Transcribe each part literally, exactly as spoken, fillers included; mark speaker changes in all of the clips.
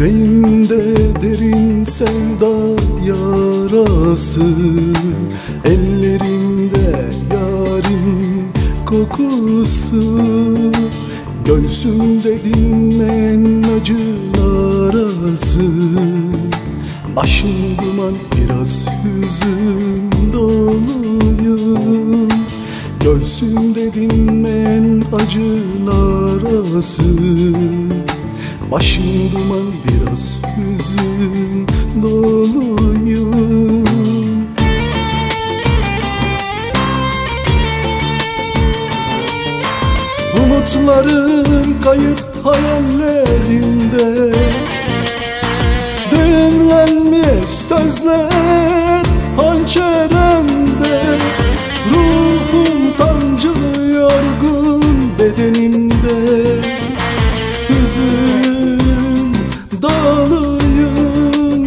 Speaker 1: Yüreğimde derin sevda yarası, ellerimde yarın kokusu, göğsümde dinmeyen acılar arası. Başım duman, biraz hüzün doluyum. Göğsümde dinmeyen acılar arası. Başım duman, biraz hüzün doluyum. Umutlarım kayıp hayallerimde, düğümlenmiş sözler hançeremde. Ruhum sancılı, yorgun bedenimde, hüzün doluyum.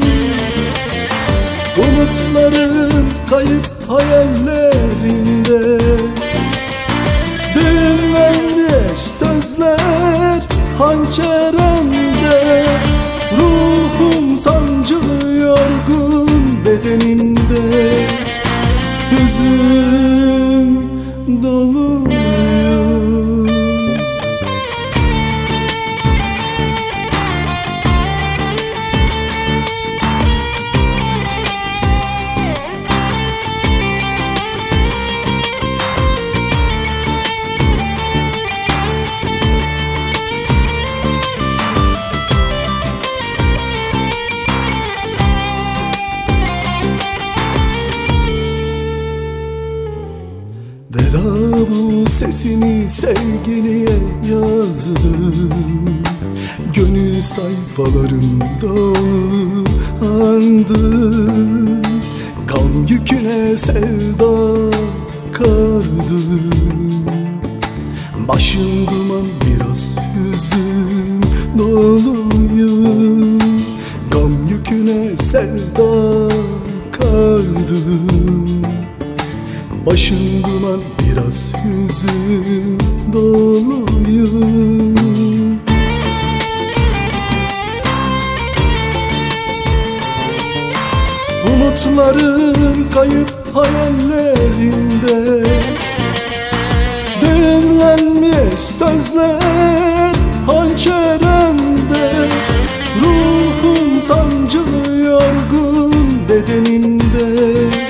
Speaker 1: Umutlarım kayıp hayallerimde, düğümlenmiş sözler hançeremde. Ruhum sancılı, yorgun bedenimde, hüzün doluyum. Veda bu sesini sevgiliye yazdım. Gönül sayfalarımda onu andım. Gam yüküne sevda kardım. Başım duman, biraz hüzün doluyum. Gam yüküne sevda kardım. Başım duman, biraz hüzün doluyum. Umutlarım kayıp hayallerimde, düğümlenmiş sözler hançeremde. Ruhum sancılı, yorgun bedenimde,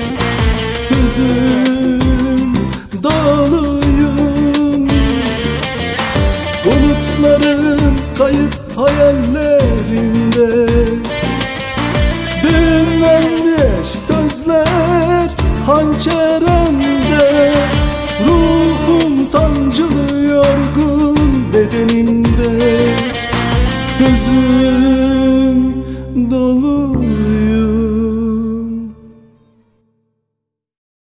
Speaker 1: hüzün doluyum. Umutlarım kayıp hayallerimde, düğümlenmiş sözler hançeremde. Ruhum sancılı, yorgun bedenimde, hüzün